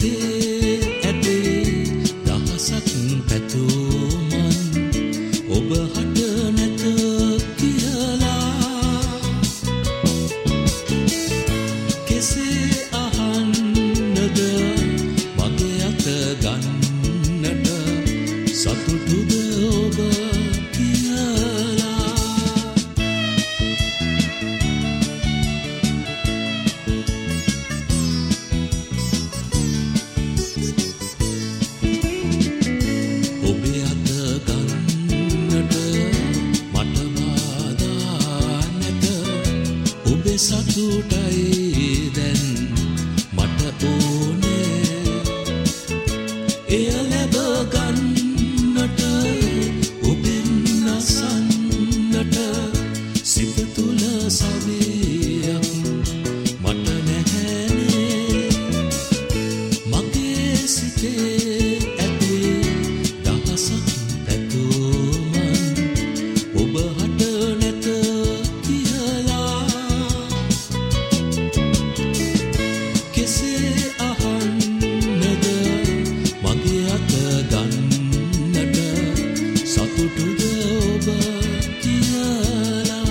සිතේ ඇතේ දහසක් පැතුමන් ඔබ හට නැත කියලා කෙසේ අහන්නද මගේ අත ගන්නට සතුටුද ඔබ කියලා ඔබේ අත ගන්නට මට බාධා නැත ඔබේ සතුටයි දැන් මට ඕනේ එය ලැබ ගන්නට ඔබෙන් අසන්නට සිත තුළ සවියක් මට නැහැනේ මගේ සිතේ ඇතේ දහසක් පැතුමන් ඔබ හට නැත කියලා කෙසේ අහන්නද මගේ අත ගන්නට සතුටුද ඔබ කියලා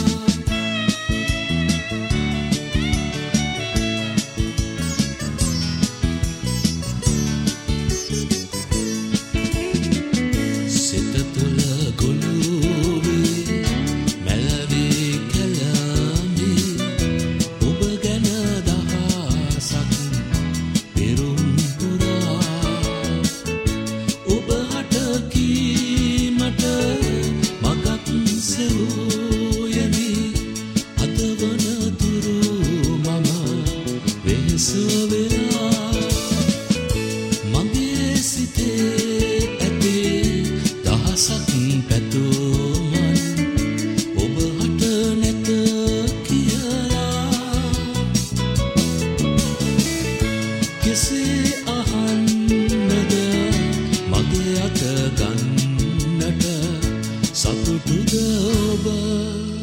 සිත තුළ ගොළුවේ මැලවී කැළඹී ඔබ ගැන දහසක් පෙරුම් පුරා ඔබ හට කීමට මගක් සෙවූයමි අද වනතුරු මම වෙහෙස වෙලා මගේ සිතේ ඇතේ දහසක් පැතුමන් ඔබ හට නැත කියලා කෙසේ අහන්නද මගේ අත ගන්නට සතුටුද ඔබ